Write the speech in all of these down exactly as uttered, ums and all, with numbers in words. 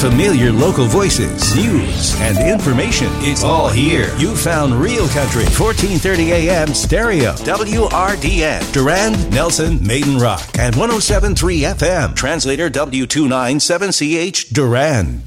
Familiar local voices, news, and information. It's all here. You found Real Country, fourteen thirty a.m. stereo, W R D N, Durand, Nelson, Maiden Rock, and one oh seven point three F M. Translator W two ninety-seven C H, Durand.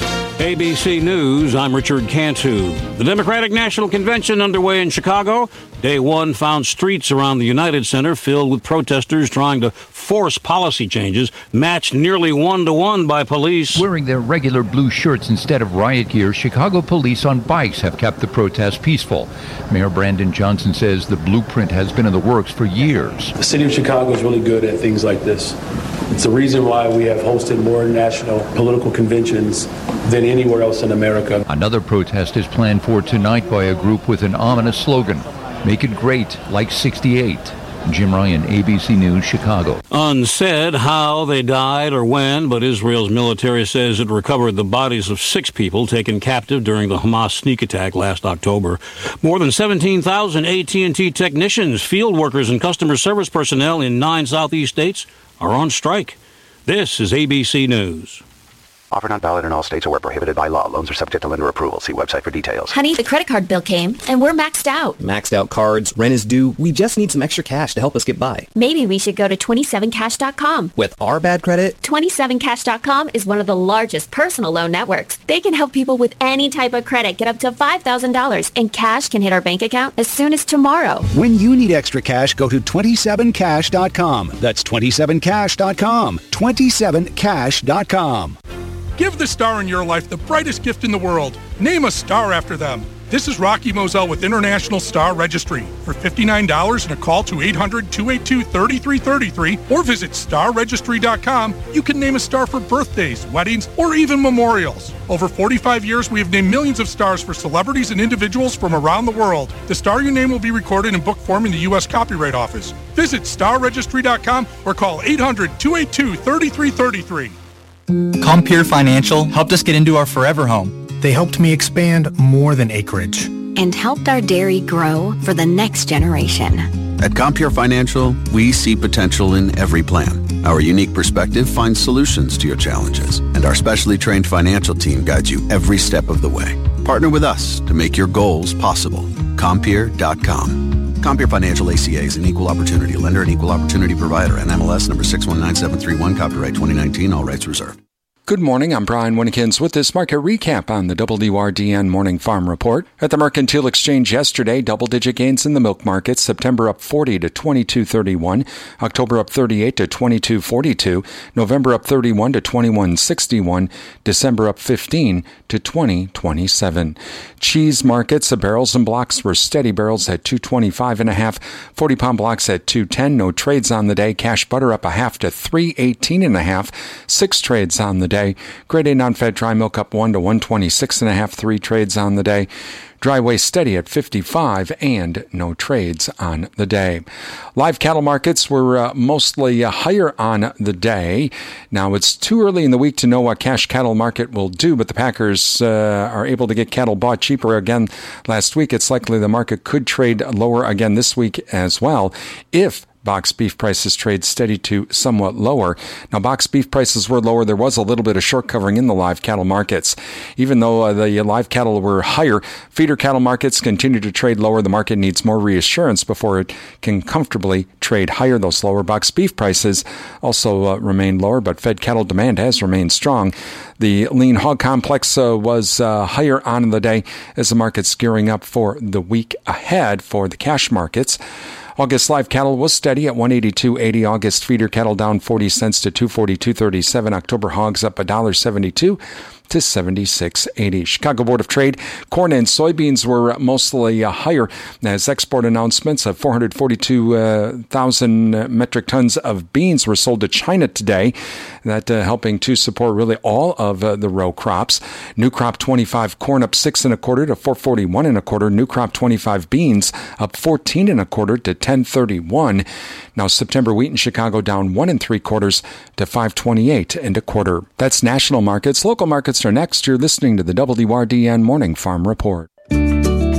A B C News, I'm Richard Cantu. The Democratic National Convention underway in Chicago. Day one found streets around the United Center filled with protesters trying to force policy changes, matched nearly one-to-one by police. Wearing their regular blue shirts instead of riot gear, Chicago police on bikes have kept the protest peaceful. Mayor Brandon Johnson says the blueprint has been in the works for years. The city of Chicago is really good at things like this. It's the reason why we have hosted more national political conventions than anywhere else in America. Another protest is planned for tonight by a group with an ominous slogan, "Make it great like sixty-eight." Jim Ryan, A B C News, Chicago. Unsaid how they died or when, but Israel's military says it recovered the bodies of six people taken captive during the Hamas sneak attack last October. More than seventeen thousand A T and T technicians, field workers, and customer service personnel in nine southeast states are on strike. This is A B C News. Offer not valid in all states or where prohibited by law. Loans are subject to lender approval. See website for details. Honey, the credit card bill came, and we're maxed out. Maxed out cards, rent is due. We just need some extra cash to help us get by. Maybe we should go to twenty-seven cash dot com. With our bad credit? twenty-seven cash dot com is one of the largest personal loan networks. They can help people with any type of credit get up to five thousand dollars, and cash can hit our bank account as soon as tomorrow. When you need extra cash, go to twenty-seven cash dot com. That's twenty-seven cash dot com. twenty-seven cash dot com. Give the star in your life the brightest gift in the world. Name a star after them. This is Rocky Moselle with International Star Registry. For fifty-nine dollars and a call to eight hundred, two eight two, three three three three or visit star registry dot com, you can name a star for birthdays, weddings, or even memorials. Over forty-five years, we have named millions of stars for celebrities and individuals from around the world. The star you name will be recorded in book form in the U S Copyright Office. Visit star registry dot com or call eight hundred, two eight two, three three three three. Compeer Financial helped us get into our forever home. They helped me expand more than acreage. And helped our dairy grow for the next generation. At Compeer Financial, we see potential in every plan. Our unique perspective finds solutions to your challenges, and our specially trained financial team guides you every step of the way. Partner with us to make your goals possible. Compeer dot com. Compeer Financial A C A is an equal opportunity lender and equal opportunity provider. N M L S number six one nine seven three one, copyright twenty nineteen, all rights reserved. Good morning, I'm Brian Winnikins with this market recap on the W R D N Morning Farm Report. At the Mercantile Exchange yesterday, double-digit gains in the milk market. September up forty to twenty-two thirty-one. October up thirty-eight to twenty-two forty-two. November up thirty-one to twenty-one sixty-one. December up fifteen to twenty twenty-seven. Cheese markets, the barrels and blocks were steady. Barrels at two twenty-five and a half. forty-pound blocks at two ten. No trades on the day. Cash butter up a half to three eighteen and a half. Six trades on the day. Grade A non-fed dry milk up one to one twenty-six and a half, three trades on the day. Dry whey steady at fifty-five and no trades on the day. Live cattle markets were uh, mostly uh, higher on the day. Now it's too early in the week to know what cash cattle market will do, but the packers uh, are able to get cattle bought cheaper again last week. It's likely the market could trade lower again this week as well if box beef prices trade steady to somewhat lower. Now, box beef prices were lower. There was a little bit of short covering in the live cattle markets. Even though uh, the live cattle were higher, feeder cattle markets continue to trade lower. The market needs more reassurance before it can comfortably trade higher. Those lower box beef prices also uh, remain lower, but fed cattle demand has remained strong. The lean hog complex uh, was uh, higher on the day as the market's gearing up for the week ahead for the cash markets. August live cattle was steady at one eighty-two eighty. August feeder cattle down forty cents to two forty-two thirty-seven. October hogs up one seventy-two to seventy-six eighty. Chicago Board of Trade, corn and soybeans were mostly uh, higher as export announcements of four hundred forty-two thousand uh, metric tons of beans were sold to China today. That uh, helping to support really all of uh, the row crops. New crop twenty-five corn up six and a quarter to four forty-one and a quarter. New crop twenty-five beans up fourteen and a quarter to ten thirty-one. Now September wheat in Chicago down one and three quarters to five twenty-eight and a quarter. That's national markets. Local markets are next. You're listening to the W R D N Morning Farm Report.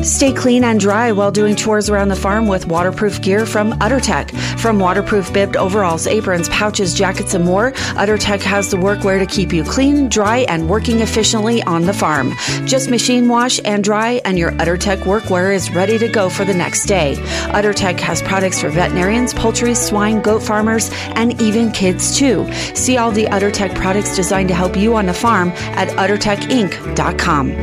Stay clean and dry while doing chores around the farm with waterproof gear from UtterTech. From waterproof bibbed overalls, aprons, pouches, jackets, and more, UtterTech has the workwear to keep you clean, dry, and working efficiently on the farm. Just machine wash and dry, and your UtterTech workwear is ready to go for the next day. UtterTech has products for veterinarians, poultry, swine, goat farmers, and even kids too. See all the UtterTech products designed to help you on the farm at utter tech inc dot com.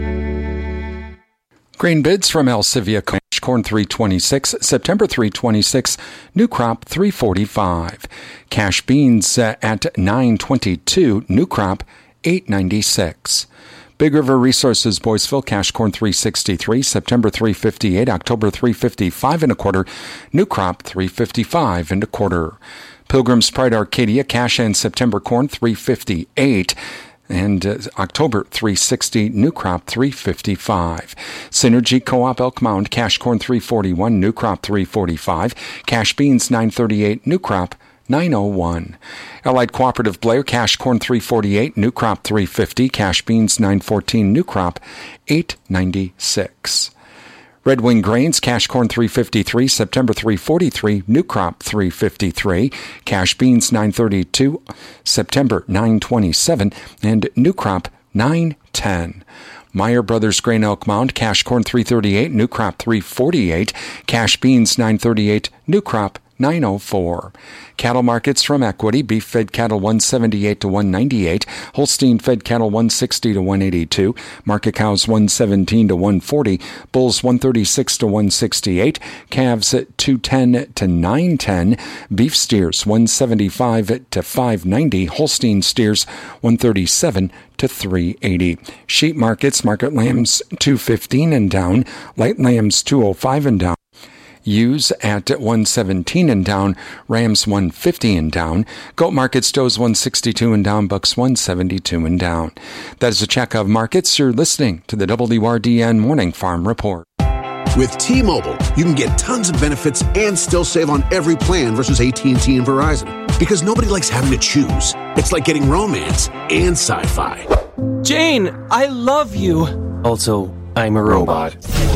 Grain bids from Alcivia Cash corn three twenty-six, September three twenty-six, new crop three forty-five. Cash beans uh, at nine twenty-two, new crop eight ninety-six. Big River Resources Boyceville cash corn three sixty-three, September three fifty-eight, October three fifty-five and a quarter, new crop three fifty-five and a quarter. Pilgrim's Pride Arcadia cash and September corn three fifty-eight. And uh, October three sixty, new crop three fifty-five. Synergy Co-op Elk Mound cash corn three forty-one, new crop three forty-five. Cash beans nine thirty-eight, new crop nine oh one. Allied Cooperative Blair cash corn three forty-eight, new crop three fifty. Cash beans nine fourteen, new crop eight ninety-six. Red Wing Grains, cash corn three fifty-three, September three forty-three, new crop three fifty-three, cash beans nine thirty-two, September nine twenty-seven, and new crop nine ten. Meyer Brothers Grain Elk Mound, cash corn three thirty-eight, new crop three forty-eight, cash beans nine thirty-eight, new crop nine oh four. Cattle markets from Equity, beef fed cattle one seventy-eight to one ninety-eight, Holstein fed cattle one sixty to one eighty-two, market cows one seventeen to one forty, bulls one thirty-six to one sixty-eight, calves at two ten to nine ten, beef steers one seventy-five to five ninety, Holstein steers one thirty-seven to three eighty. Sheep markets, market lambs two fifteen and down, light lambs two oh five and down. Ewes at one seventeen and down, rams one fifty and down, goat markets, does one sixty-two and down, bucks one seventy-two and down. That is a check of markets. You're listening to the W R D N Morning Farm Report. With T-Mobile, you can get tons of benefits and still save on every plan versus A T and T and Verizon. Because nobody likes having to choose. It's like getting romance and sci-fi. Jane, I love you. Also, I'm a robot.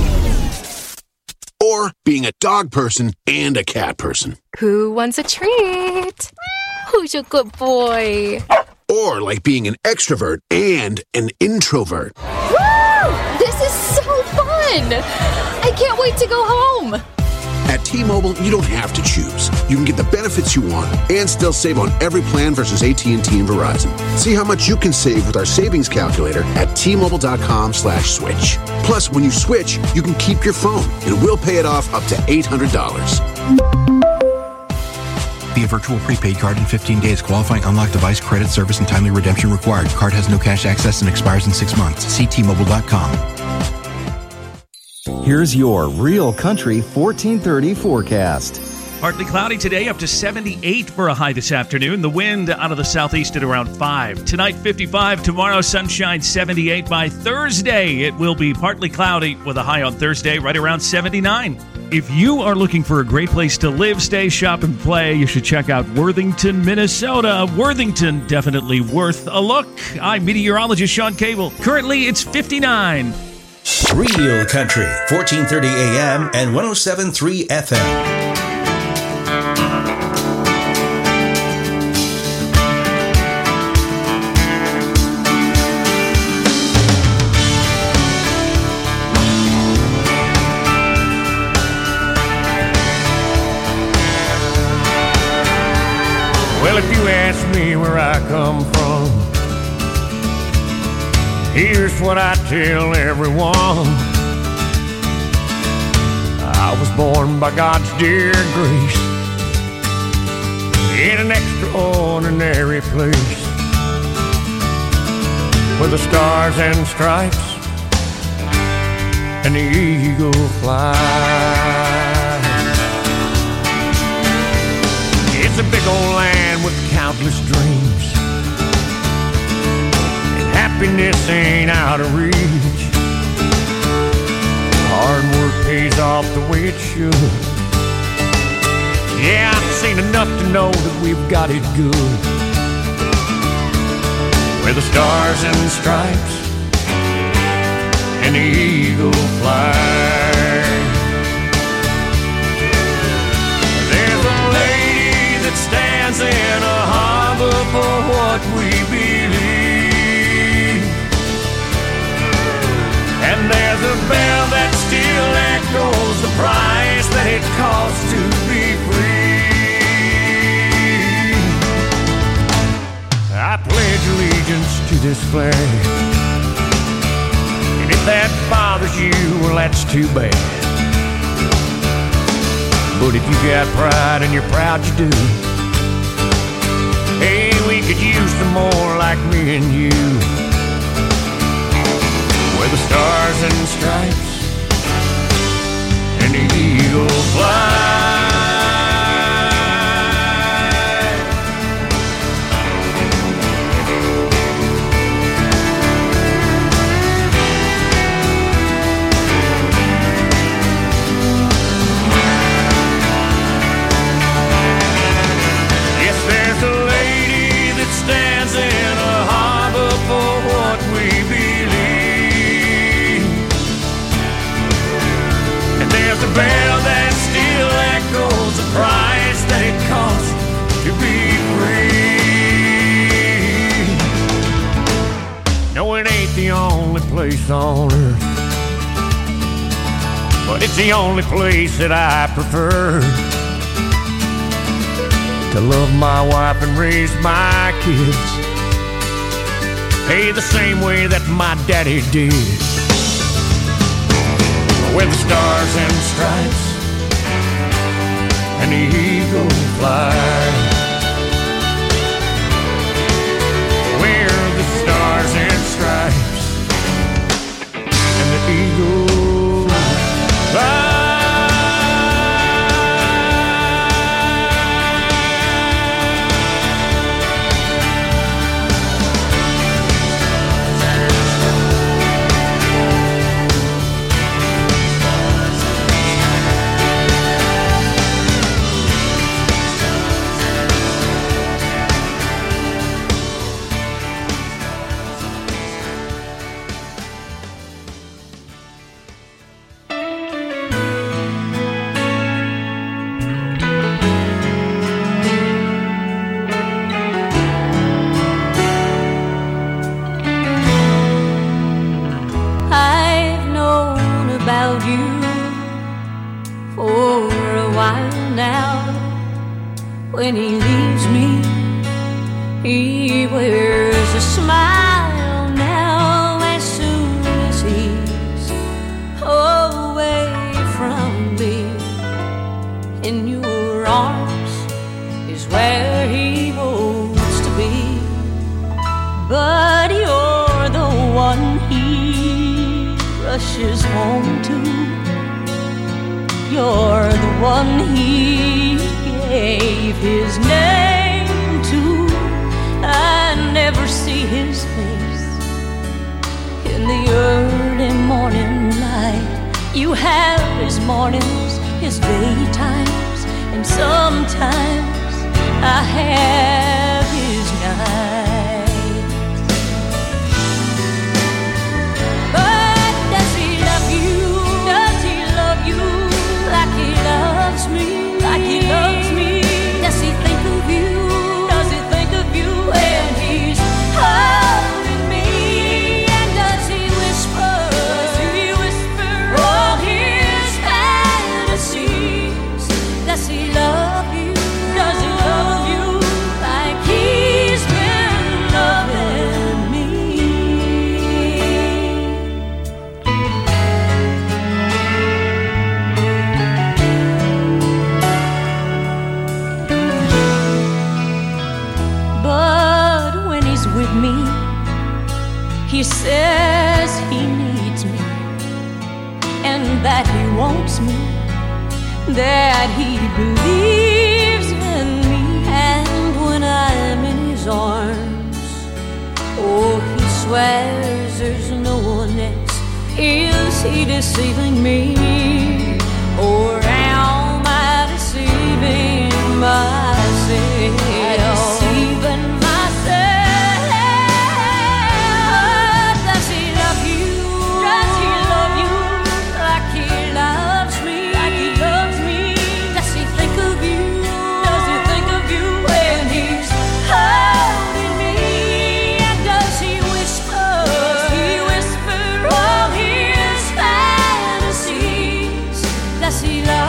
Or being a dog person and a cat person. Who wants a treat? Who's a good boy? Or like being an extrovert and an introvert. Woo! This is so fun! I can't wait to go home. At T-Mobile, you don't have to choose. You can get the benefits you want and still save on every plan versus A T and T and Verizon. See how much you can save with our savings calculator at T-Mobile.com slash switch. Plus, when you switch, you can keep your phone, and we'll pay it off up to eight hundred dollars. Via virtual prepaid card in fifteen days. Qualifying unlocked device, credit, service, and timely redemption required. Card has no cash access and expires in six months. See T Mobile dot com. Here's your Real Country fourteen thirty forecast. Partly cloudy today, up to seventy-eight for a high this afternoon. The wind out of the southeast at around five. Tonight, fifty-five. Tomorrow, sunshine, seventy-eight. By Thursday, it will be partly cloudy with a high on Thursday right around seventy-nine. If you are looking for a great place to live, stay, shop, and play, you should check out Worthington, Minnesota. Worthington, definitely worth a look. I'm meteorologist Sean Cable. Currently, it's fifty-nine. Real Country, fourteen thirty A M and one oh seven point three F M. Well, if you ask me where I come from, here's what I tell everyone. I was born by God's dear grace in an extraordinary place where the stars and stripes and the eagle fly. It's a big old land with countless dreams, and happiness ain't out of reach. Hard work pays off the way it should. Yeah, I've seen enough to know that we've got it good, where the stars and stripes and the eagle fly. this flag. And if that bothers you, well, that's too bad. But if you got pride and you're proud you do, hey, we could use some more like me and you. Where the stars and stripes and the eagle fly. Yes, there's a lady that stands in a harbor for what we believe. And there's a bell that still echoes the price that it costs to be free. No, it ain't the only place on earth, but it's the only place that I prefer to love my wife and raise my kids, hey, the same way that my daddy did. Where the stars and stripes and the eagle fly. Where the stars and stripes and the eagle fly. I've known about you for a while now. When he leaves me, he wears a smile now. As soon as he's away from me, in your arms is where he hopes to be. But you're the one he rushes home to. You're the one he gave his name to. I never see his face in the early morning light. You have his mornings, his daytimes, and sometimes I have his nights. But does he love you? Does he love you like he loves me? Like he loves me? Does he think of you? Does he think of you when he's holding me? And does he whisper? Does he whisper all his fantasies? Does he love you? Does he love you like he's been loving me? But when he's with me, he says he needs me, and that he wants me, that he believes in me. And when I'm in his arms, oh, he swears there's no one else. Is he deceiving me, or am I deceiving myself? Deceiving myself. Does he love you? Does he love you like he loves me? Like he loves me? Does he think of you? Does he think of you when he's holding me? And does he whisper? Does he whisper all his fantasies? Does he love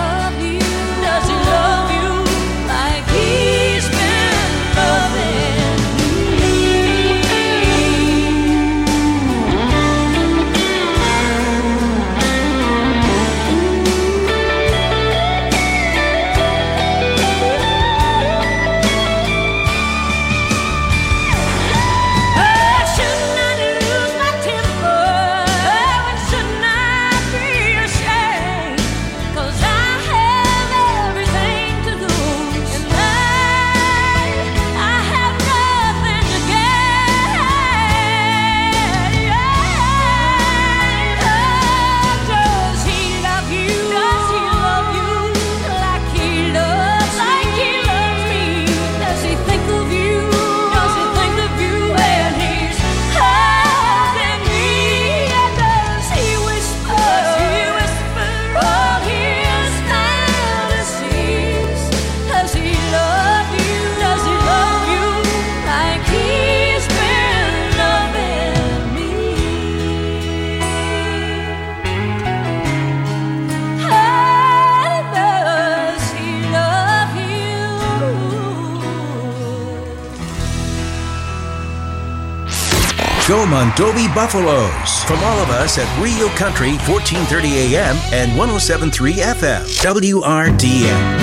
on Dobie Buffaloes. From all of us at Real Country, fourteen thirty A M and one oh seven point three F M, W R D N.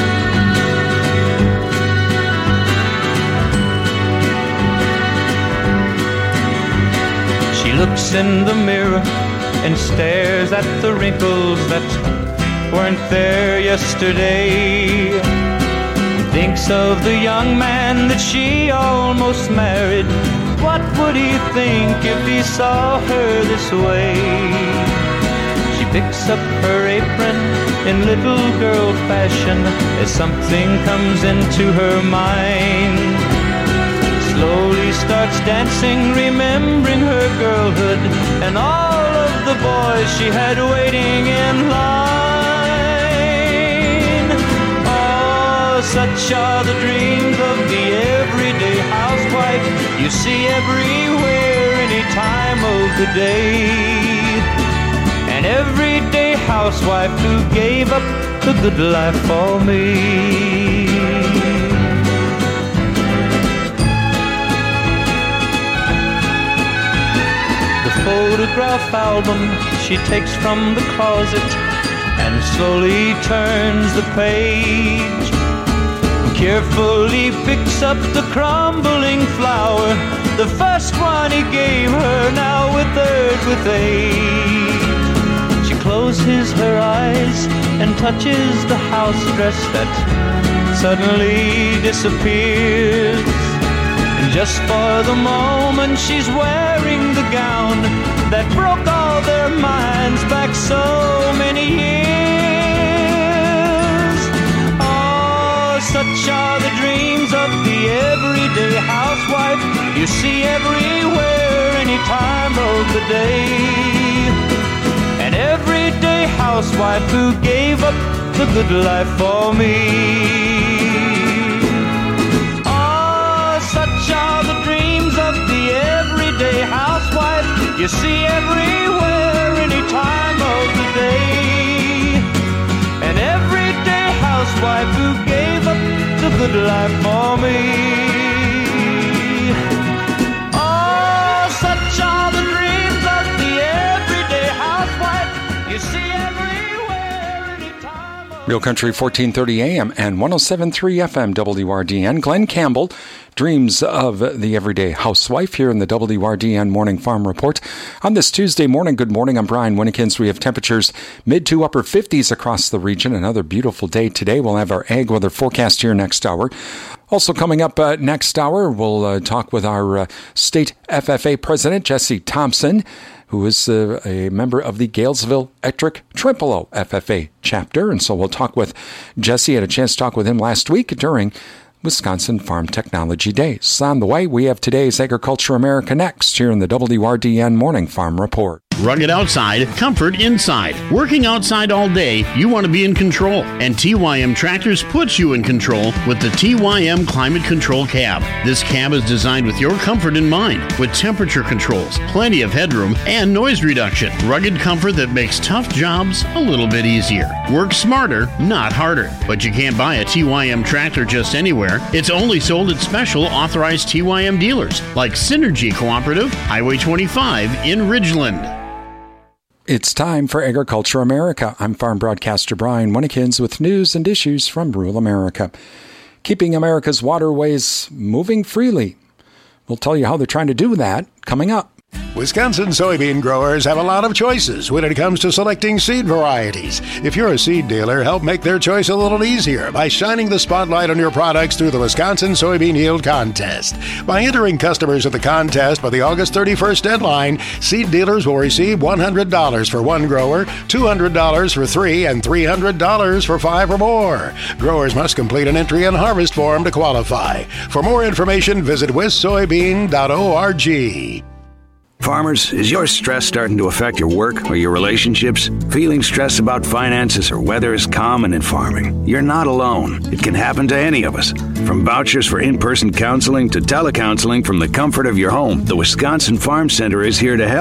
She looks in the mirror and stares at the wrinkles that weren't there yesterday. Thinks of the young man that she almost married. What would he think if he saw her this way? She picks up her apron in little girl fashion as something comes into her mind. Slowly starts dancing, remembering her girlhood and all of the boys she had waiting in line. Oh, such are the dreams of the everyday housewife you see everywhere, any time of the day. An everyday housewife who gave up the good life for me. Photograph album she takes from the closet and slowly turns the page. Carefully picks up the crumbling flower, the first one he gave her, now withered with age. She closes her eyes and touches the house dress that suddenly disappears. Just for the moment she's wearing the gown that broke all their minds back so many years. Oh, such are the dreams of the everyday housewife you see everywhere, any time of the day. An everyday housewife who gave up the good life for me. Housewife you see everywhere, any time of the day. An everyday housewife who gave up the good life for me. Oh, such are the dreams of the everyday housewife you see everywhere, any time of Real Country fourteen thirty A M and one oh seven point three F M W R D N. Glenn Campbell, Dreams of the Everyday Housewife, here in the W R D N Morning Farm Report. On this Tuesday morning, good morning, I'm Brian Winnikins. We have temperatures mid to upper fifties across the region. Another beautiful day today. We'll have our ag weather forecast here next hour. Also coming up uh, next hour, we'll uh, talk with our uh, state F F A president, Jesse Thompson, who is uh, a member of the Galesville Ettrick Trempealeau F F A chapter. And so we'll talk with Jesse. I had a chance to talk with him last week during Wisconsin Farm Technology Days. On the way, we have today's Agriculture America next here in the W R D N Morning Farm Report. Rugged outside, comfort inside. Working outside all day, you want to be in control. And T Y M Tractors puts you in control with the T Y M Climate Control Cab. This cab is designed with your comfort in mind, with temperature controls, plenty of headroom, and noise reduction. Rugged comfort that makes tough jobs a little bit easier. Work smarter, not harder. But you can't buy a T Y M tractor just anywhere. It's only sold at special authorized T Y M dealers, like Synergy Cooperative, Highway twenty-five in Ridgeland. It's time for Agriculture America. I'm farm broadcaster Brian Winnikins with news and issues from rural America. Keeping America's waterways moving freely. We'll tell you how they're trying to do that coming up. Wisconsin soybean growers have a lot of choices when it comes to selecting seed varieties. If you're a seed dealer, help make their choice a little easier by shining the spotlight on your products through the Wisconsin Soybean Yield Contest. By entering customers at the contest by the August thirty-first deadline, seed dealers will receive one hundred dollars for one grower, two hundred dollars for three, and three hundred dollars for five or more. Growers must complete an entry and harvest form to qualify. For more information, visit wis soybean dot org. Farmers, is your stress starting to affect your work or your relationships? Feeling stressed about finances or weather is common in farming. You're not alone. It can happen to any of us. From vouchers for in-person counseling to telecounseling from the comfort of your home, the Wisconsin Farm Center is here to help.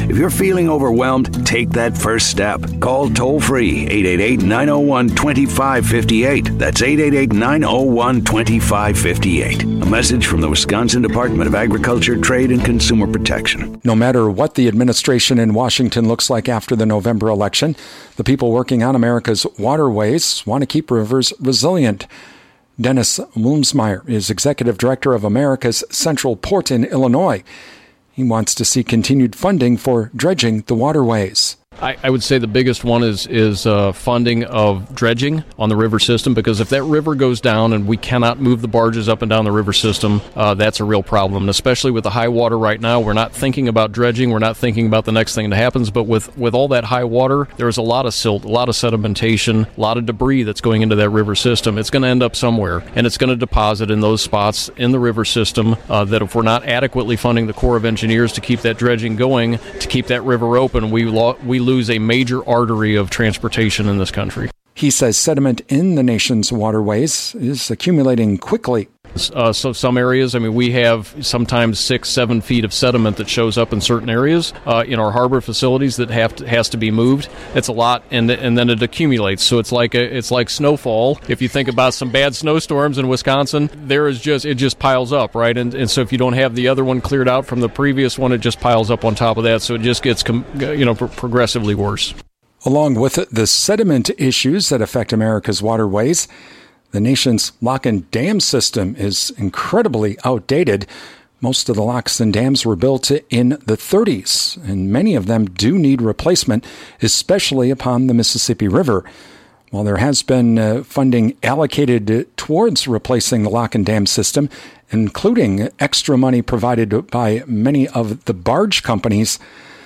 If you're feeling overwhelmed, take that first step. Call toll-free eight eight eight, nine oh one, two five five eight. That's eight eight eight, nine oh one, two five five eight. A message from the Wisconsin Department of Agriculture, Trade, and Consumer Protection. No matter what the administration in Washington looks like after the November election, the people working on America's waterways want to keep rivers resilient. Dennis Wilmsmeyer is executive director of America's Central Port in Illinois. He wants to see continued funding for dredging the waterways. I, I would say the biggest one is is uh, funding of dredging on the river system, because if that river goes down and we cannot move the barges up and down the river system, uh, that's a real problem. And especially with the high water right now, we're not thinking about dredging, we're not thinking about the next thing that happens, but with, with all that high water, there's a lot of silt, a lot of sedimentation, a lot of debris that's going into that river system. It's going to end up somewhere, and it's going to deposit in those spots in the river system uh, that if we're not adequately funding the Corps of Engineers to keep that dredging going, to keep that river open, we lo- we lose a major artery of transportation in this country. He says sediment in the nation's waterways is accumulating quickly. Uh, so some areas, I mean, we have sometimes six, seven feet of sediment that shows up in certain areas uh, in our harbor facilities that have to, has to be moved. It's a lot, and and then it accumulates. So it's like a, it's like snowfall. If you think about some bad snowstorms in Wisconsin, there is just it just piles up, right? And and so if you don't have the other one cleared out from the previous one, it just piles up on top of that. So it just gets com- you know pro- progressively worse. Along with the sediment issues that affect America's waterways, the nation's lock and dam system is incredibly outdated. Most of the locks and dams were built in the thirties, and many of them do need replacement, especially upon the Mississippi River. While there has been uh, funding allocated towards replacing the lock and dam system, including extra money provided by many of the barge companies,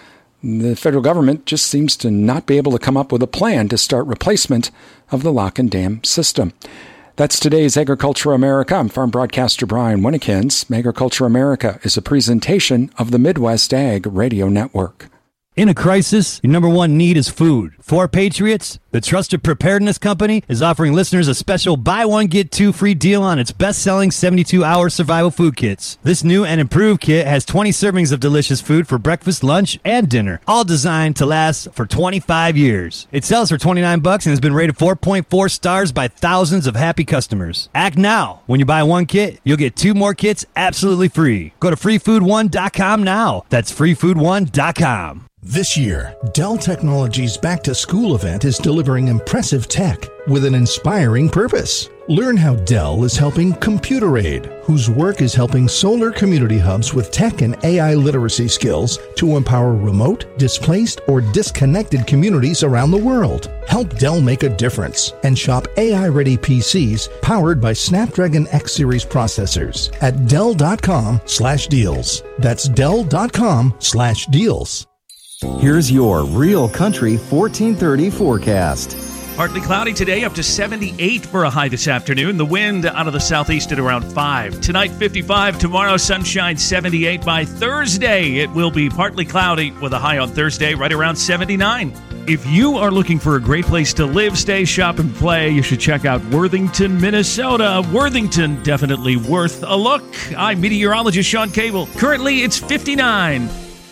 the federal government just seems to not be able to come up with a plan to start replacement of the lock and dam system. That's today's Agriculture America. I'm farm broadcaster Brian Winnikins. Agriculture America is a presentation of the Midwest Ag Radio Network. In a crisis, your number one need is food. For Patriots, the Trusted Preparedness Company is offering listeners a special buy one, get two free deal on its best-selling seventy-two hour survival food kits. This new and improved kit has twenty servings of delicious food for breakfast, lunch, and dinner, all designed to last for twenty-five years. It sells for twenty-nine bucks and has been rated four point four stars by thousands of happy customers. Act now. When you buy one kit, you'll get two more kits absolutely free. Go to free food one dot com now. That's free food one dot com. This year, Dell Technologies Back to School event is delivering impressive tech with an inspiring purpose. Learn how Dell is helping ComputerAid, whose work is helping solar community hubs with tech and A I literacy skills to empower remote, displaced, or disconnected communities around the world. Help Dell make a difference and shop A I-ready P Cs powered by Snapdragon X Series processors at Dell.com slash deals. That's Dell.com slash deals. Here's your Real Country fourteen thirty forecast. Partly cloudy today, up to seventy-eight for a high this afternoon. The wind out of the southeast at around five. Tonight, fifty-five. Tomorrow, sunshine, seventy-eight. By Thursday, it will be partly cloudy with a high on Thursday right around seventy-nine. If you are looking for a great place to live, stay, shop, and play, you should check out Worthington, Minnesota. Worthington, definitely worth a look. I'm meteorologist Sean Cable. Currently, it's fifty-nine.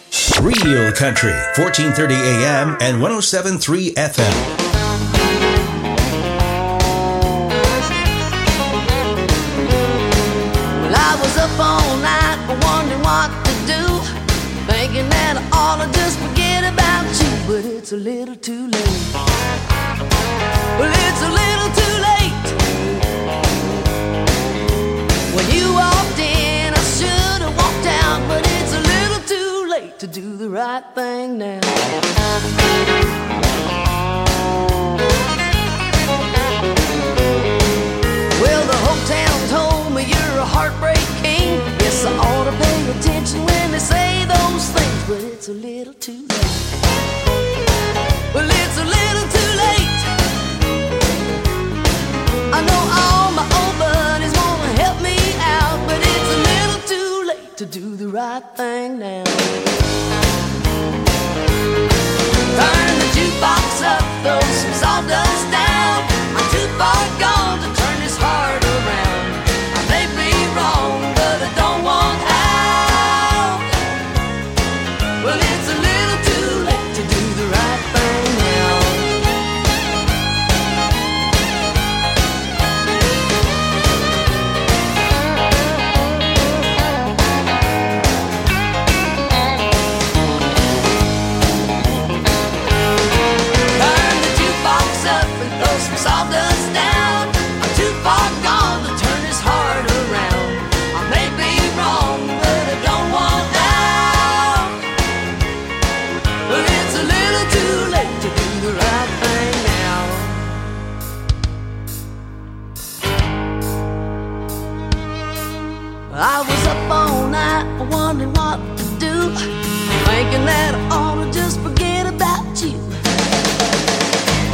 Real Country, fourteen thirty A M and one oh seven point three F M. Well, I was up all night wondering what to do, thinking that I ought to just forget about you, but it's a little too late. Well, it's a little too late. When you walked in, I should have walked out, but it's a little too late to do the right thing now. Well, the whole town told me you're a heartbreak king. Yes, I ought to pay attention when they say those things, but it's a little too late. Well, it's a little too late. I know all my old buddies want to help me out, but it's a little too late to do the right thing now. Turn the jukebox up, throw some sawdust down. I'm too far gone to turn this heart around. I may be wrong, but I don't want out. Well, it's a little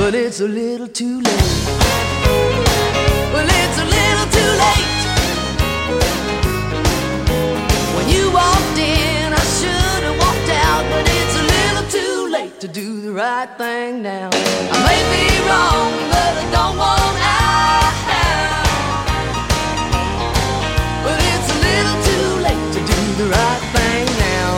but it's a little too late. Well, it's a little too late. When you walked in, I should have walked out, but it's a little too late to do the right thing now. I may be wrong, but I don't want out. But it's a little too late to do the right thing now.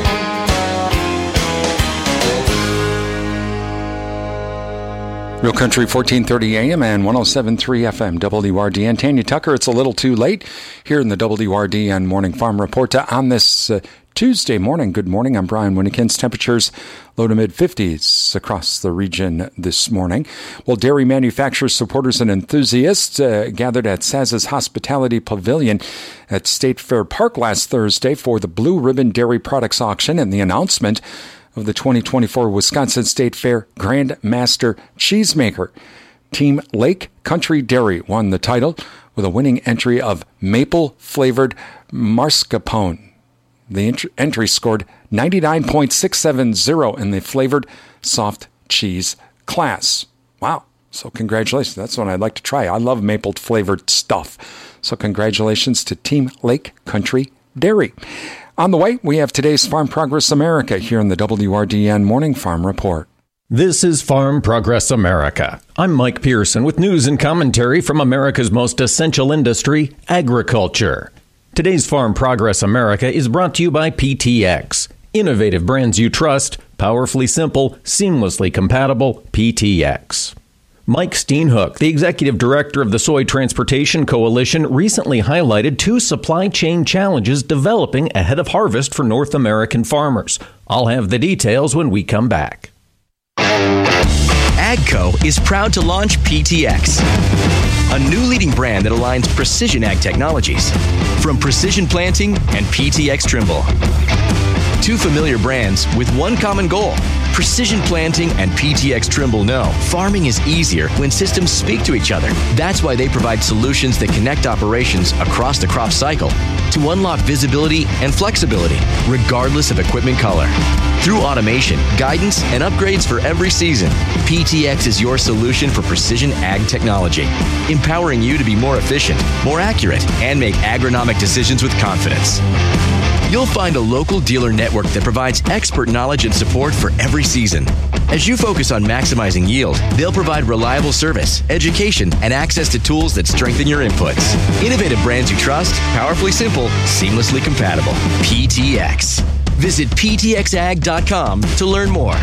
Real Country fourteen thirty A M and one oh seven point three F M, W R D N. Tanya Tucker, it's a little too late here in the W R D N Morning Farm Report on this uh, Tuesday morning. Good morning. I'm Brian Winnekins. Temperatures low to mid fifties across the region this morning. Well, dairy manufacturers, supporters, and enthusiasts uh, gathered at Saz's Hospitality Pavilion at State Fair Park last Thursday for the Blue Ribbon Dairy Products Auction and the announcement of the twenty twenty-four Wisconsin State Fair Grand Master Cheesemaker. Team Lake Country Dairy won the title with a winning entry of maple-flavored mascarpone. The ent- entry scored ninety-nine point six seven zero in the flavored soft cheese class. Wow. So congratulations. That's one I'd like to try. I love maple-flavored stuff. So congratulations to Team Lake Country Dairy. On the way, we have today's Farm Progress America here in the W R D N Morning Farm Report. This is Farm Progress America. I'm Mike Pearson with news and commentary from America's most essential industry, agriculture. Today's Farm Progress America is brought to you by P T X. Innovative brands you trust, powerfully simple, seamlessly compatible, P T X. Mike Steenhoek, the executive director of the Soy Transportation Coalition, recently highlighted two supply chain challenges developing ahead of harvest for North American farmers. I'll have the details when we come back. AGCO is proud to launch P T X, a new leading brand that aligns precision ag technologies, from Precision Planting and P T X Trimble. Two familiar brands with one common goal. Precision Planting and P T X Trimble know farming is easier when systems speak to each other. That's why they provide solutions that connect operations across the crop cycle to unlock visibility and flexibility, regardless of equipment color. Through automation, guidance, and upgrades for every season, P T X is your solution for precision ag technology, empowering you to be more efficient, more accurate, and make agronomic decisions with confidence. You'll find a local dealer network that provides expert knowledge and support for every season. As you focus on maximizing yield, they'll provide reliable service, education, and access to tools that strengthen your inputs. Innovative brands you trust, powerfully simple, seamlessly compatible. P T X. Visit P T X ag dot com to learn more.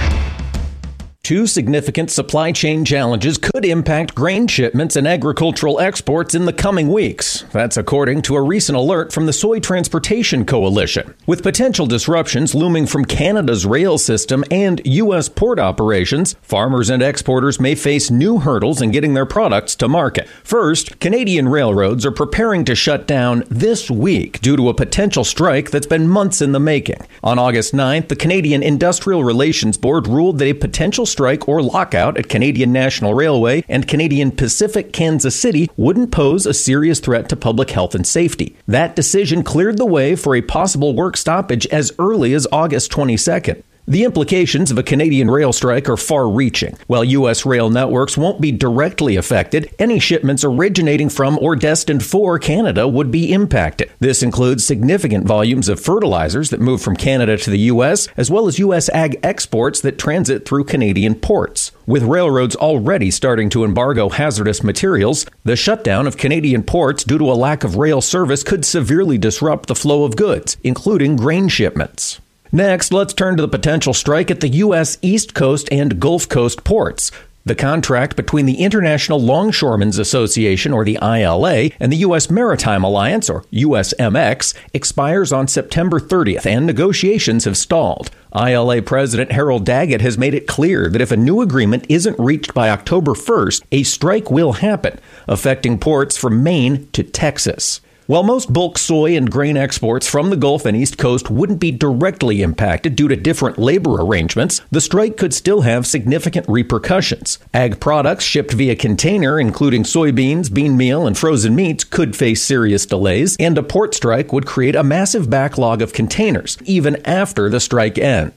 Two significant supply chain challenges could impact grain shipments and agricultural exports in the coming weeks. That's according to a recent alert from the Soy Transportation Coalition. With potential disruptions looming from Canada's rail system and U S port operations, farmers and exporters may face new hurdles in getting their products to market. First, Canadian railroads are preparing to shut down this week due to a potential strike that's been months in the making. On August ninth, the Canadian Industrial Relations Board ruled that a potential strike or lockout at Canadian National Railway and Canadian Pacific Kansas City wouldn't pose a serious threat to public health and safety. That decision cleared the way for a possible work stoppage as early as August twenty-second. The implications of a Canadian rail strike are far-reaching. While U S rail networks won't be directly affected, any shipments originating from or destined for Canada would be impacted. This includes significant volumes of fertilizers that move from Canada to the U S, as well as U S ag exports that transit through Canadian ports. With railroads already starting to embargo hazardous materials, the shutdown of Canadian ports due to a lack of rail service could severely disrupt the flow of goods, including grain shipments. Next, let's turn to the potential strike at the U S East Coast and Gulf Coast ports. The contract between the International Longshoremen's Association, or the I L A, and the U S Maritime Alliance, or U S M X, expires on September thirtieth, and negotiations have stalled. I L A President Harold Daggett has made it clear that if a new agreement isn't reached by October first, a strike will happen, affecting ports from Maine to Texas. While most bulk soy and grain exports from the Gulf and East Coast wouldn't be directly impacted due to different labor arrangements, the strike could still have significant repercussions. Ag products shipped via container, including soybeans, bean meal, and frozen meats, could face serious delays, and a port strike would create a massive backlog of containers, even after the strike ends.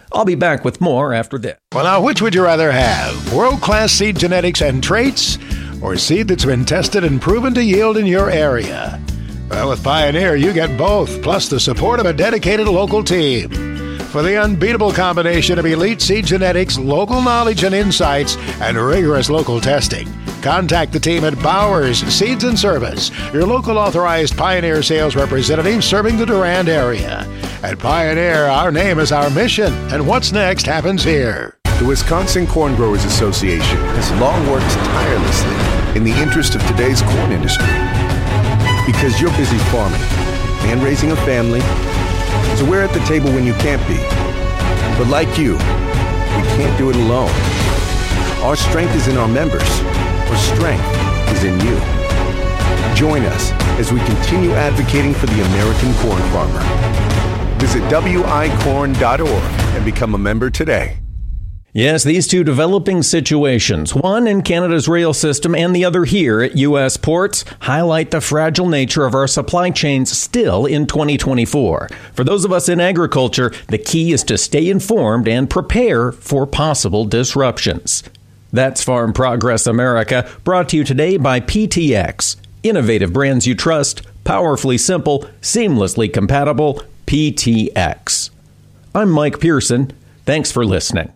I'll be back with more after this. Well, now, which would you rather have? World-class seed genetics and traits, or seed that's been tested and proven to yield in your area? Well, with Pioneer, you get both, plus the support of a dedicated local team. For the unbeatable combination of elite seed genetics, local knowledge and insights, and rigorous local testing, contact the team at Bowers Seeds and Service, your local authorized Pioneer sales representative serving the Durand area. At Pioneer, our name is our mission, and what's next happens here. The Wisconsin Corn Growers Association has long worked tirelessly in the interest of today's corn industry. Because you're busy farming and raising a family, so we're at the table when you can't be. But like you, we can't do it alone. Our strength is in our members. Our strength is in you. Join us as we continue advocating for the American corn farmer. Visit W I corn dot org and become a member today. Yes, these two developing situations, one in Canada's rail system and the other here at U S ports, highlight the fragile nature of our supply chains still in twenty twenty-four. For those of us in agriculture, the key is to stay informed and prepare for possible disruptions. That's Farm Progress America, brought to you today by P T X. Innovative brands you trust, powerfully simple, seamlessly compatible, P T X. I'm Mike Pearson. Thanks for listening.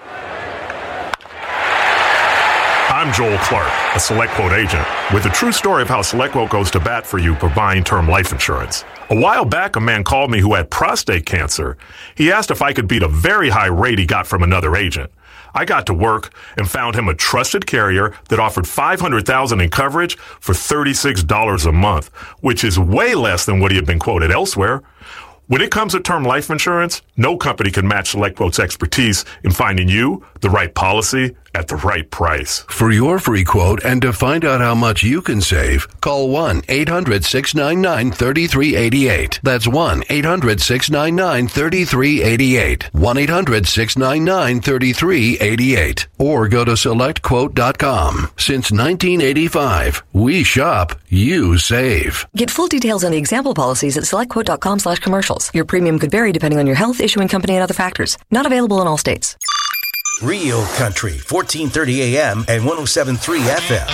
I'm Joel Clark, a SelectQuote agent, with a true story of how SelectQuote goes to bat for you for buying term life insurance. A while back, a man called me who had prostate cancer. He asked if I could beat a very high rate he got from another agent. I got to work and found him a trusted carrier that offered five hundred thousand dollars in coverage for thirty-six dollars a month, which is way less than what he had been quoted elsewhere. When it comes to term life insurance, no company can match SelectQuote's expertise in finding you the right policy at the right price. For your free quote and to find out how much you can save, call one eight hundred six nine nine three three eight eight. That's one eight hundred six nine nine three three eight eight. one eight hundred six nine nine three three eight eight. Or go to select quote dot com. Since nineteen eighty-five, we shop, you save. Get full details on the example policies at select quote dot com slash commercials. Your premium could vary depending on your health, issuing company, and other factors. Not available in all states. Real Country, fourteen thirty A M and one oh seven point three F M.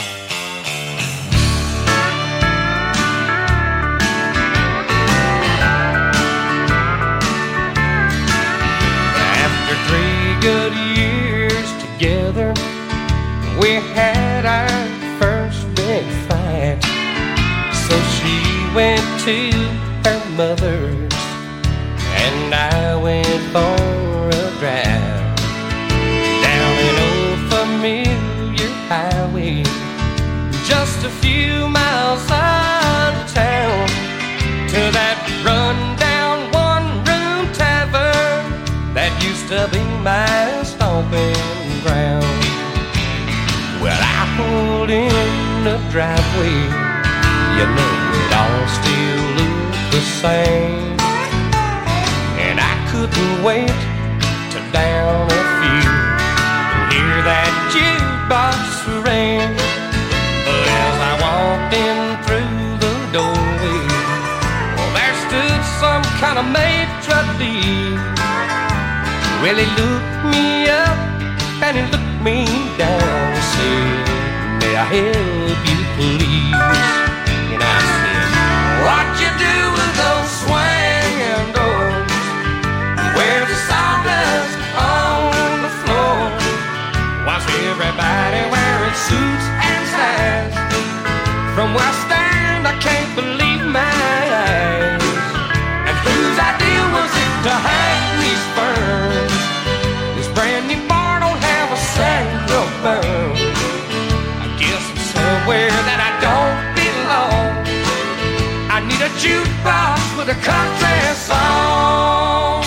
After three good years together, we had our first big fight. So she went to her mother's, and I went for a drive. An old familiar highway, just a few miles out of town, to that run-down one-room tavern that used to be my stomping ground. Well, I pulled in the driveway, you know it all still looked the same, and I couldn't wait to down a few. Hear that jukebox ring, but as I walked in through the doorway, well, there stood some kind of maitre d'. Well, he looked me up and he looked me down and said, "May I help you, please?" And I said, "What you do with those swinging doors? Where's the sawdust on the floor? Why's everybody wearing suits and ties? From where I stand, I can't believe my eyes. And whose idea was it to hang these ferns? This brand new bar don't have a single burn. I guess I'm somewhere that I don't belong. I need a jukebox with a country song."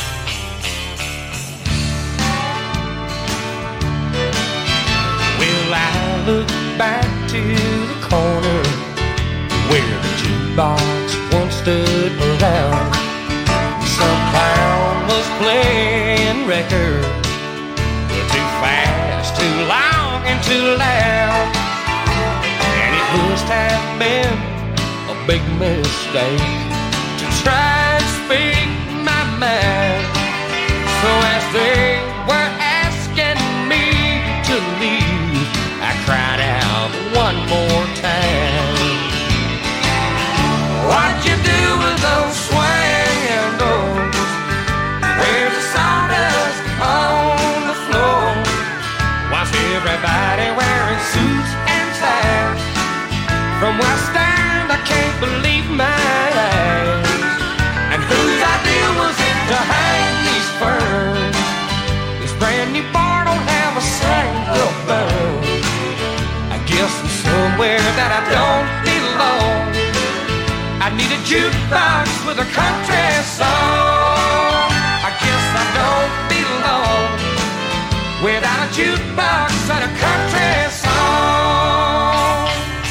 Well, I look back to the corner where the jukebox once stood around. Some clown was playing records, too fast, too long, and too loud. And it must have been a big mistake to try and speak my mind. So jukebox with a country song. I guess I don't belong without a jukebox and a country song.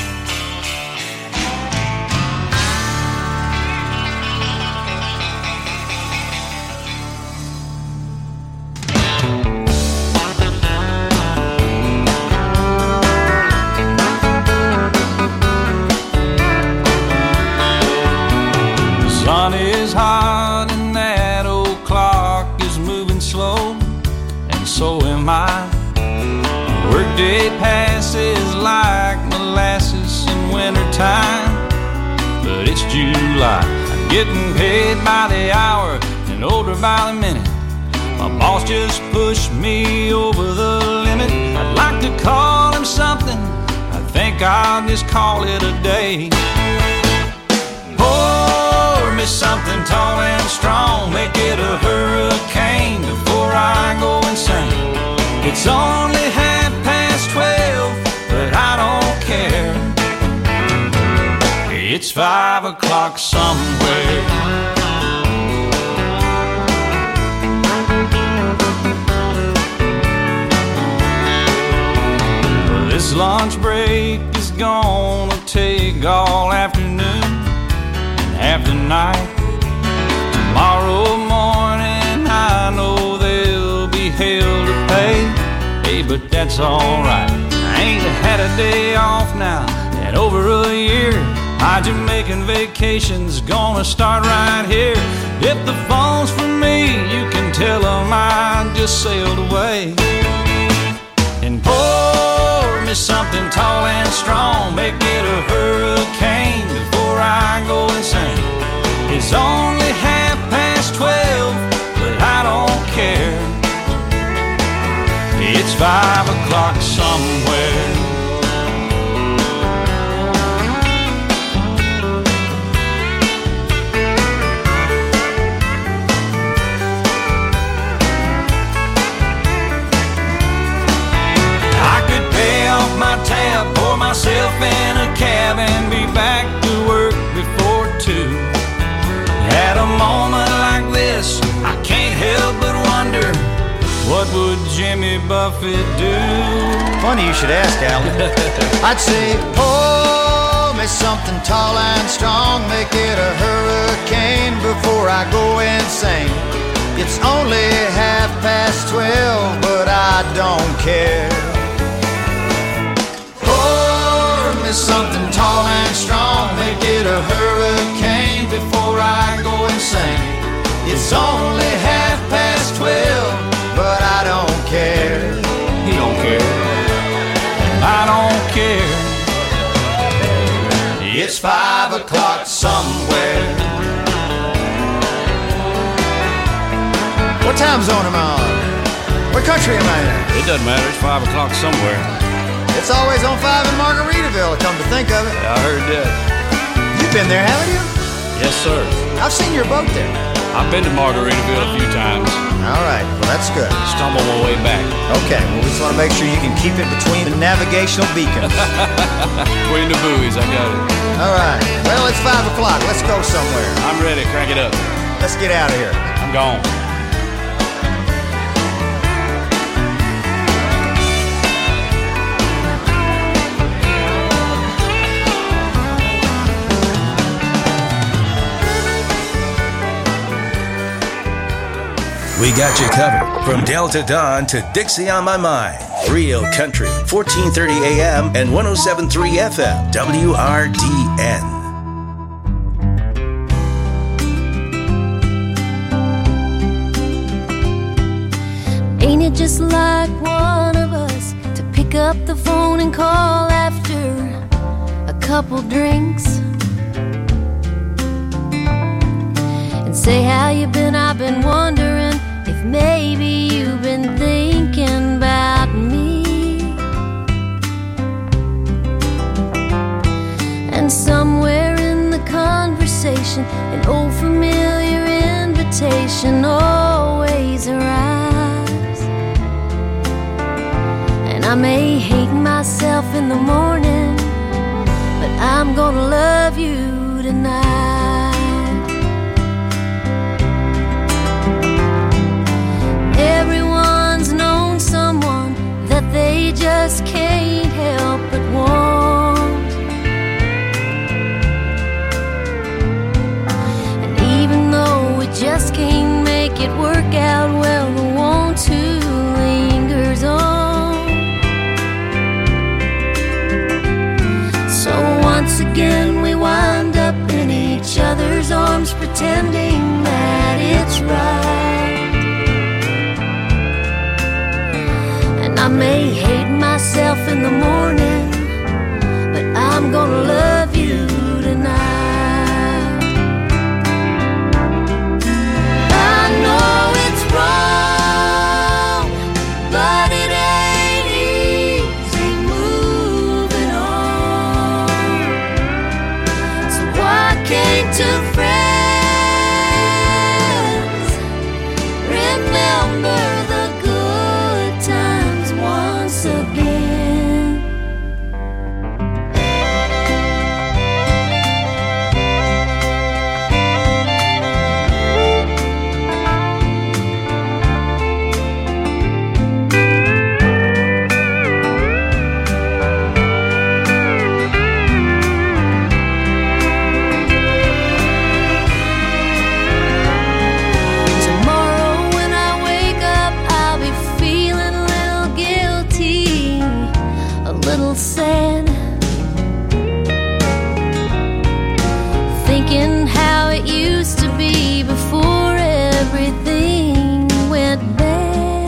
The sun is hot and that old clock is moving slow, and so am I. Workday passes like molasses in wintertime, but it's July. I'm getting paid by the hour and older by the minute. My boss just pushed me over the limit. I'd like to call him something, I think I'll just call it a day. Pour me something tall and strong, make it a hurricane before I go insane. It's only half past twelve, but I don't care. It's five o'clock somewhere. Well, this lunch break is gonna take all afternoon and half the night. Tomorrow morning I know there'll be hell to pay. Hey, but that's alright. I ain't had a day off now in over a year. My Jamaican vacation's gonna start right here. If the phone's for me, you can tell them I just sailed away. And pour me something tall and strong, make it a hurricane before I go insane. It's only half past twelve, but I don't care. It's five o'clock somewhere. I could pay off my tab, pour myself in a cab, and be back to work before two. At a moment like this, I can't help but wonder, what would Jimmy Buffett do? Funny you should ask, Al. I'd say, pour me something tall and strong, make it a hurricane before I go insane. It's only half past twelve, but I don't care. Pour me something tall and strong, make it a hurricane before I go insane. It's only half past twelve, but I don't care. He don't care, and I don't care. It's five o'clock somewhere. What time zone am I on? What country am I in? It doesn't matter, it's five o'clock somewhere. It's always on five in Margaritaville, come to think of it. Yeah, I heard that. You've been there, haven't you? Yes, sir. I've seen your boat there. I've been to Margaritaville a few times. All right, well, that's good. Stumble my way back. Okay, well, we just want to make sure you can keep it between the navigational beacons. Between the buoys, I got it. All right, well, it's five o'clock. Let's go somewhere. I'm ready. Crank it up. Let's get out of here. I'm gone. We got you covered from Delta Dawn to Dixie on My Mind. Real Country, fourteen thirty A M and one oh seven point three F M, W R D N. Ain't it just like one of us to pick up the phone and call after a couple drinks and say how you been? I've been wondering if maybe you've been thinking about me. And somewhere in the conversation, an old familiar invitation always arrives. And I may hate myself in the morning, but I'm gonna love you tonight. out, well, the want to lingers on. So once again we wind up in each other's arms, pretending that it's right. And I may hate myself in the morning, but I'm gonna love you tonight. I know it's wrong, but it ain't easy moving on. So why can't two friends remember the good times once again? Tomorrow when I wake up, I'll be feeling a little guilty, a little sad, thinking how it used to be before everything went bad.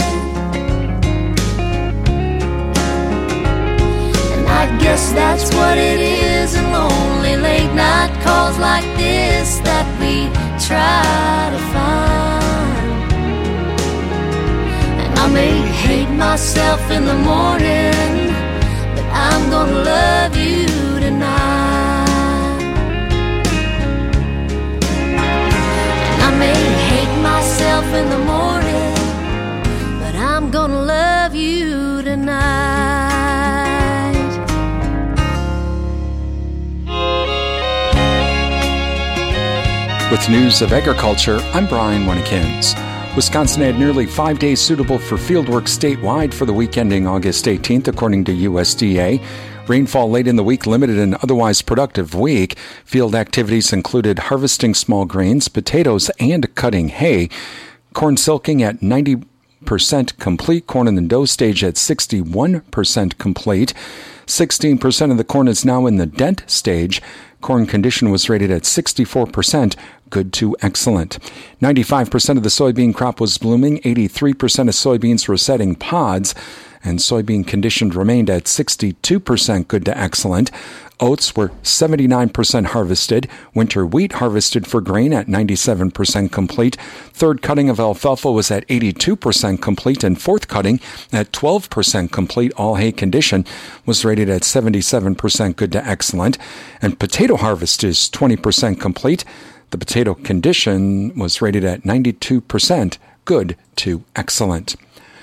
And I guess that's what it is in lonely late night calls like this that we try to find. And I may hate myself in the morning, but I'm gonna love you tonight. And I may hate myself in the morning, but I'm gonna love you tonight. With news of agriculture, I'm Brian Winnikins. Wisconsin had nearly five days suitable for fieldwork statewide for the week ending August eighteenth, according to U S D A. Rainfall late in the week limited an otherwise productive week. Field activities included harvesting small grains, potatoes, and cutting hay. Corn silking at ninety percent complete. Corn in the dough stage at sixty-one percent complete. sixteen percent of the corn is now in the dent stage. Corn condition was rated at sixty-four percent, good to excellent. ninety-five percent of the soybean crop was blooming. eighty-three percent of soybeans were setting pods. And soybean condition remained at sixty-two percent, good to excellent. Oats were seventy-nine percent harvested. Winter wheat harvested for grain at ninety-seven percent complete. Third cutting of alfalfa was at eighty-two percent complete, and fourth cutting at twelve percent complete. All hay condition was rated at seventy-seven percent, good to excellent. And potato harvest is twenty percent complete. The potato condition was rated at ninety-two percent, good to excellent.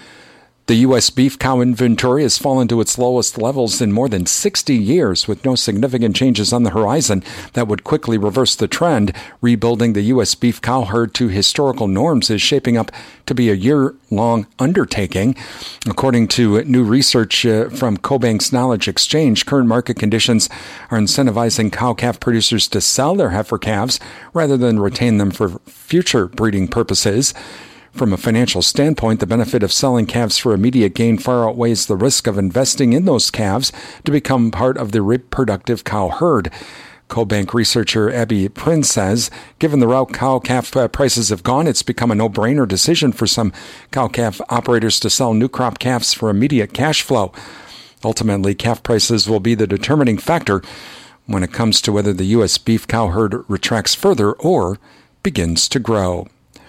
The U S beef cow inventory has fallen to its lowest levels in more than sixty years, with no significant changes on the horizon that would quickly reverse the trend. Rebuilding the U S beef cow herd to historical norms is shaping up to be a year-long undertaking. According to new research uh, from CoBank's Knowledge Exchange, current market conditions are incentivizing cow-calf producers to sell their heifer calves rather than retain them for future breeding purposes. From a financial standpoint, the benefit of selling calves for immediate gain far outweighs the risk of investing in those calves to become part of the reproductive cow herd. CoBank researcher Abby Prince says, given the route cow-calf prices have gone, it's become a no-brainer decision for some cow-calf operators to sell new crop calves for immediate cash flow. Ultimately, calf prices will be the determining factor when it comes to whether the U S beef cow herd retracts further or begins to grow.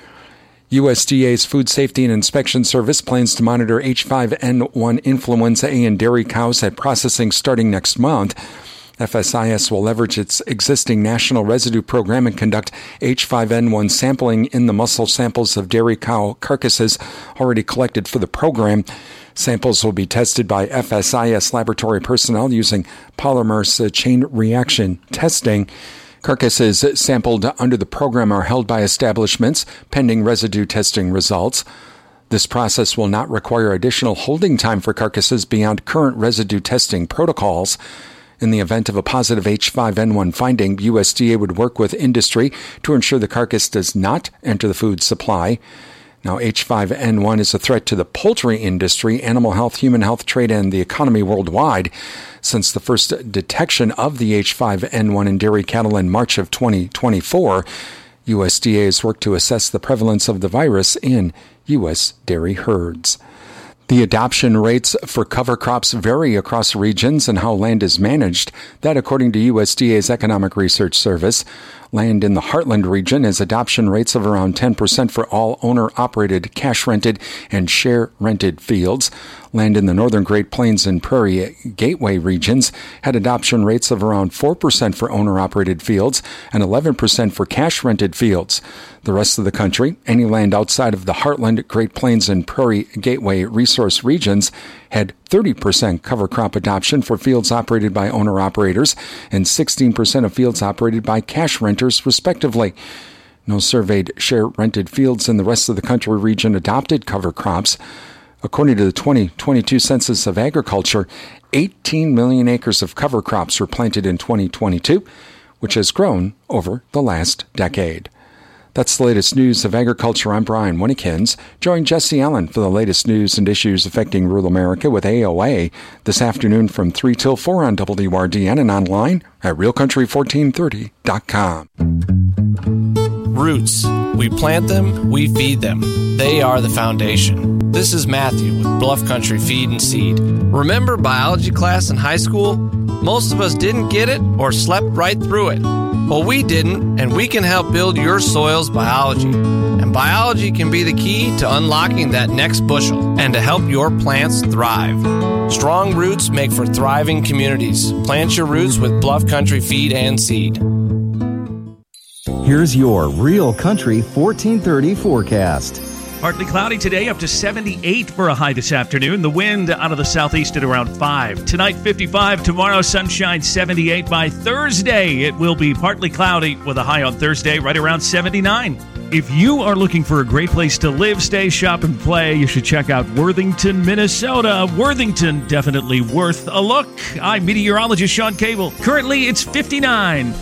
U S D A's Food Safety and Inspection Service plans to monitor H five N one influenza A in dairy cows at processing starting next month. F S I S will leverage its existing national residue program and conduct H five N one sampling in the muscle samples of dairy cow carcasses already collected for the program. Samples will be tested by F S I S laboratory personnel using polymerase chain reaction testing. Carcasses sampled under the program are held by establishments pending residue testing results. This process will not require additional holding time for carcasses beyond current residue testing protocols. In the event of a positive H five N one finding, U S D A would work with industry to ensure the carcass does not enter the food supply. Now, H five N one is a threat to the poultry industry, animal health, human health, trade, and the economy worldwide. Since the first detection of the H five N one in dairy cattle in March of twenty twenty-four, U S D A has worked to assess the prevalence of the virus in U S dairy herds. The adoption rates for cover crops vary across regions and how land is managed. That, according to U S D A's Economic Research Service. Land in the Heartland region has adoption rates of around ten percent for all owner-operated, cash-rented, and share-rented fields. Land in the Northern Great Plains and Prairie Gateway regions had adoption rates of around four percent for owner-operated fields and eleven percent for cash-rented fields. The rest of the country, any land outside of the Heartland, Great Plains, and Prairie Gateway resource regions, had thirty percent cover crop adoption for fields operated by owner-operators and sixteen percent of fields operated by cash renters, respectively. No surveyed share-rented fields in the rest of the country region adopted cover crops. According to the twenty twenty-two Census of Agriculture, eighteen million acres of cover crops were planted in twenty twenty-two, which has grown over the last decade. That's the latest news of agriculture. I'm Brian Winnekins. Join Jesse Allen for the latest news and issues affecting rural America with A O A this afternoon from three till four on W R D N and online at real country fourteen thirty dot com. Roots. We plant them, we feed them. They are the foundation. This is Matthew with Bluff Country Feed and Seed. Remember biology class in high school? Most of us didn't get it or slept right through it. Well, we didn't, and we can help build your soil's biology. And biology can be the key to unlocking that next bushel and to help your plants thrive. Strong roots make for thriving communities. Plant your roots with Bluff Country Feed and Seed. Here's your Real Country fourteen thirty forecast. Partly cloudy today, up to seventy-eight for a high this afternoon. The wind out of the southeast at around five. Tonight, fifty-five. Tomorrow, sunshine, seventy-eight. By Thursday, it will be partly cloudy with a high on Thursday right around seventy-nine. If you are looking for a great place to live, stay, shop, and play, you should check out Worthington, Minnesota. Worthington, definitely worth a look. I'm meteorologist Sean Cable. Currently, it's fifty-nine.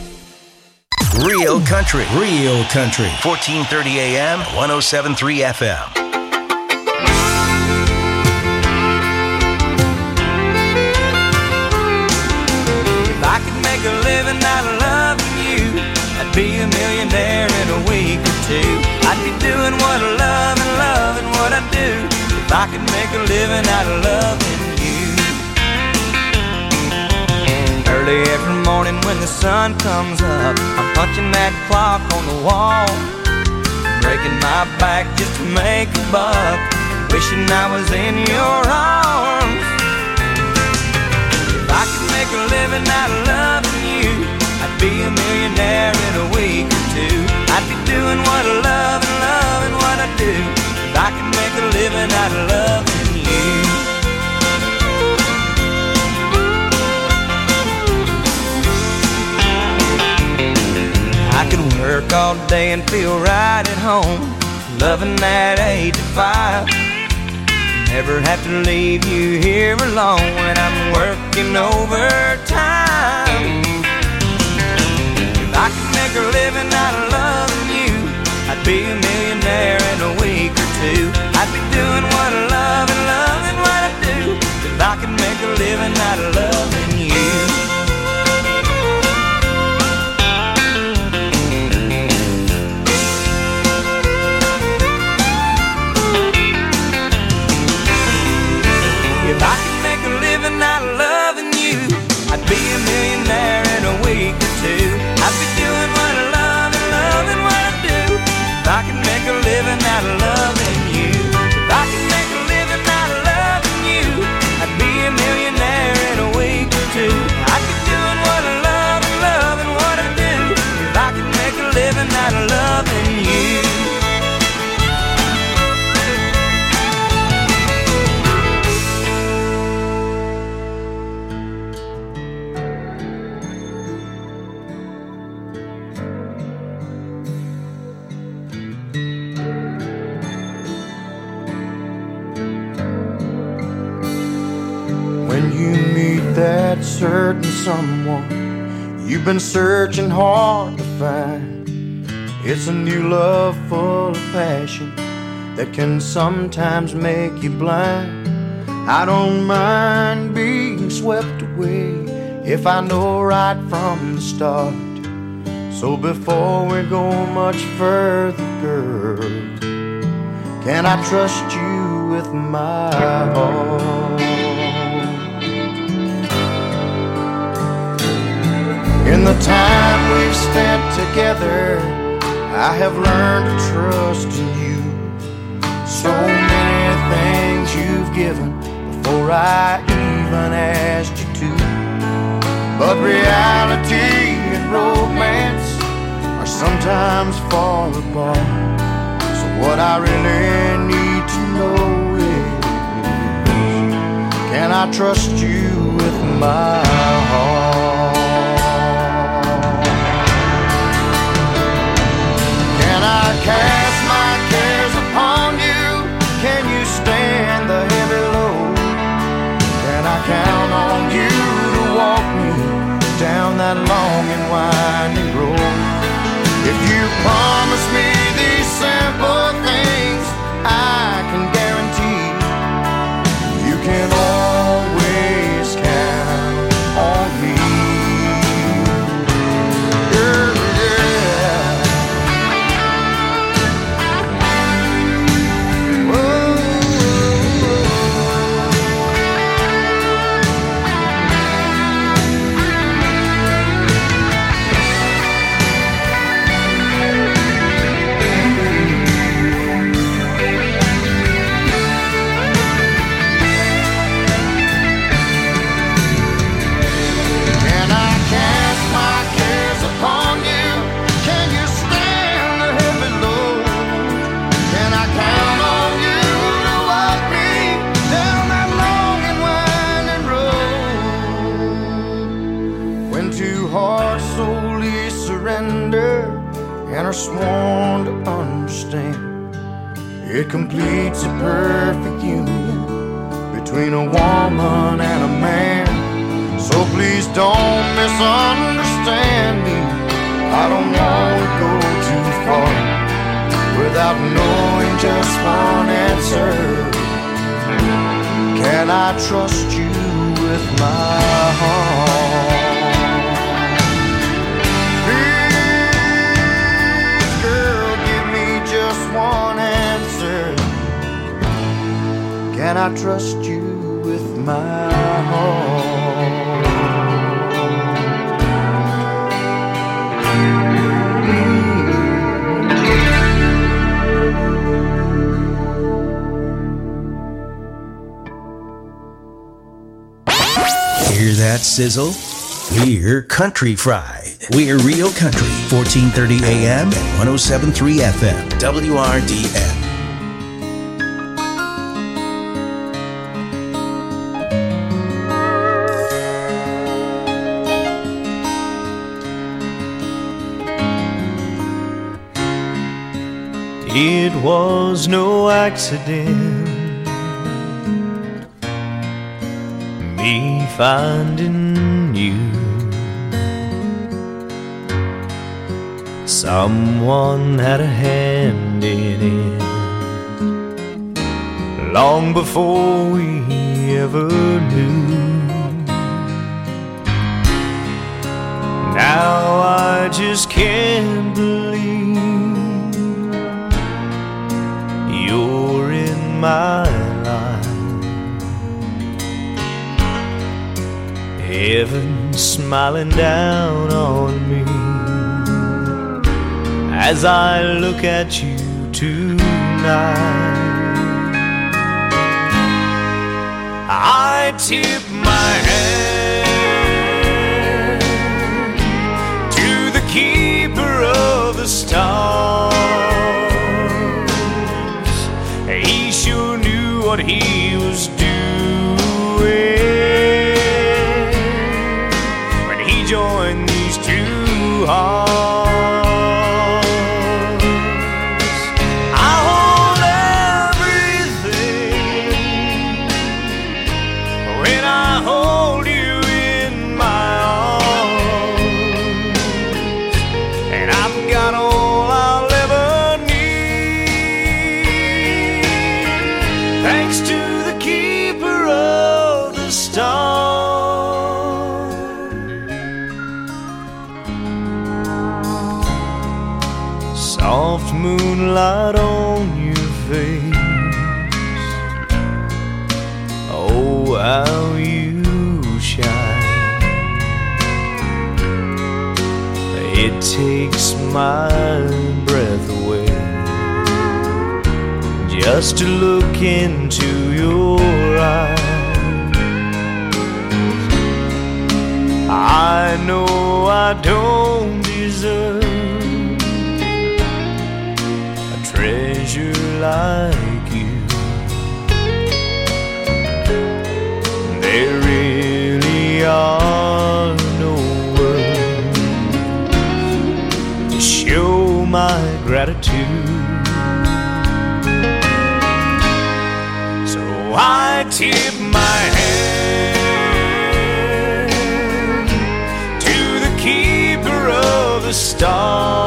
Real Country. Real Country. fourteen thirty A M, one oh seven point three F M. If I could make a living out of loving you, I'd be a millionaire in a week or two. I'd be doing what I love and loving what I do. If I could make a living out of loving you. Early every morning when the sun comes up, I'm punching that clock on the wall, breaking my back just to make a buck, wishing I was in your arms. If I could make a living out of loving you, I'd be a millionaire in a week or two. I'd be doing what I love and loving what I do. If I could make a living out of loving you. I could work all day and feel right at home, loving that eight to five. Never have to leave you here alone when I'm working overtime. If I could make a living out of loving you, I'd be a millionaire in a week or two. I'd be doing what I love and loving what I do. If I could make a living out of loving you. If I could make a living out of loving you, I'd be a millionaire in a week or two. I'd be doing what I love and loving what I do. If I could make a living out of loving you. If I could make a living out of loving you, I'd be a millionaire in a week or two. I'd be doing what I love and loving what I do. If I could make a living out of loving you. When you meet that certain someone you've been searching hard to find, it's a new love full of passion that can sometimes make you blind. I don't mind being swept away if I know right from the start. So before we go much further, girl, can I trust you with my heart? In the time we've spent together, I have learned to trust in you. So many things you've given before I even asked you to. But reality and romance are sometimes far apart. So what I really need to know is, can I trust you with my heart? Can I cast my cares upon you? Can you stand the heavy load? Can I count on you to walk me down that long and winding road? If you promise me these simple things, I can guarantee you can always count on me. Yeah, yeah. And are sworn to understand, it completes a perfect union between a woman and a man. So please don't misunderstand me. I don't want to go too far without knowing just one answer. Can I trust you with my heart? One answer. Can I trust you with my heart? Hear that sizzle? We're Country Fried. We're Real Country, fourteen thirty A M and one oh seven point three F M, W R D N. It was no accident, me finding you. Someone had a hand in it long before we ever knew. Now I just can't believe you're in my life. Heaven smiling down on me as I look at you tonight. I tip my hand to the keeper of the stars. He sure knew what he was doing when he joined these two hearts. light on your face. Oh, how you shine. It takes my breath away just to look into your eyes. I know I don't deserve a treasure like you. There really are no words to show my gratitude. So I tip my hand to the keeper of the stars.